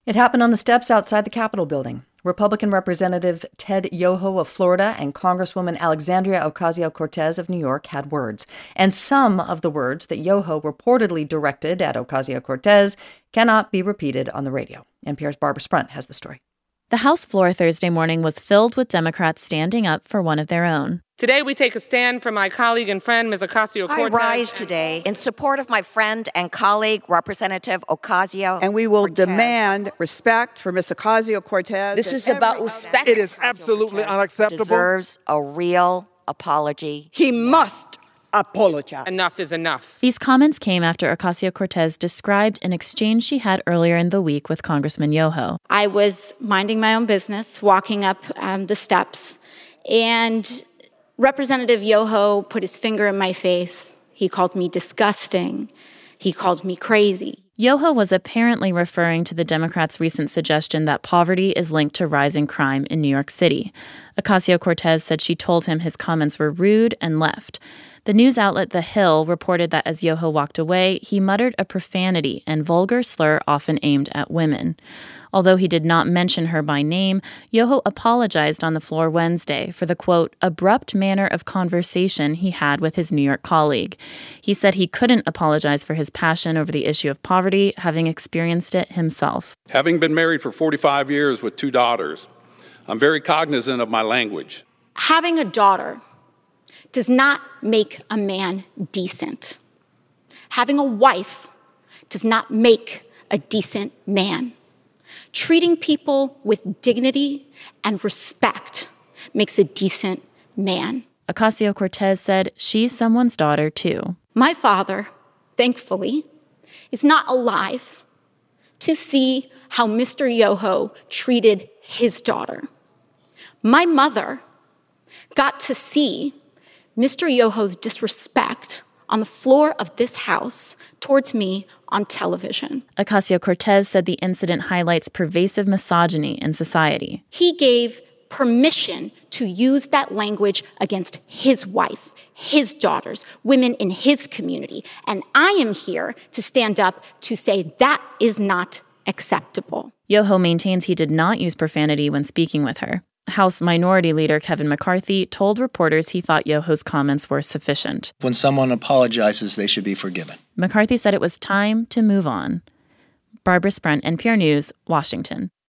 It happened on the steps outside the Capitol building. Republican Representative Ted Yoho of Florida and Congresswoman Alexandria Ocasio-Cortez of New York had words. And some of the words that Yoho reportedly directed at Ocasio-Cortez cannot be repeated on the radio. NPR's Barbara Sprunt has the story. The House floor Thursday morning was filled with Democrats standing up for one of their own. Today, we take a stand for my colleague and friend, Ms. Ocasio-Cortez. I rise today in support of my friend and colleague, Representative Ocasio. And we will demand respect for Ms. Ocasio-Cortez. This is about respect. It is absolutely unacceptable. Deserves a real apology. He must apologize. Enough is enough. These comments came after Ocasio-Cortez described an exchange she had earlier in the week with Congressman Yoho. I was minding my own business, walking up the steps, and Representative Yoho put his finger in my face. He called me disgusting. He called me crazy. Yoho was apparently referring to the Democrats' recent suggestion that poverty is linked to rising crime in New York City. Ocasio-Cortez said she told him his comments were rude and left. The news outlet The Hill reported that as Yoho walked away, he muttered a profanity and vulgar slur often aimed at women. Although he did not mention her by name, Yoho apologized on the floor Wednesday for the, quote, abrupt manner of conversation he had with his New York colleague. He said he couldn't apologize for his passion over the issue of poverty, having experienced it himself. Having been married for 45 years with 2 daughters, I'm very cognizant of my language. Having a daughter does not make a man decent. Having a wife does not make a decent man. Treating people with dignity and respect makes a decent man. Ocasio-Cortez said she's someone's daughter, too. My father, thankfully, is not alive to see how Mr. Yoho treated his daughter. My mother got to see Mr. Yoho's disrespect on the floor of this house towards me on television. Ocasio-Cortez said the incident highlights pervasive misogyny in society. He gave permission to use that language against his wife, his daughters, women in his community. And I am here to stand up to say that is not acceptable. Yoho maintains he did not use profanity when speaking with her. House Minority Leader Kevin McCarthy told reporters he thought Yoho's comments were sufficient. When someone apologizes, they should be forgiven. McCarthy said it was time to move on. Barbara Sprunt, NPR News, Washington.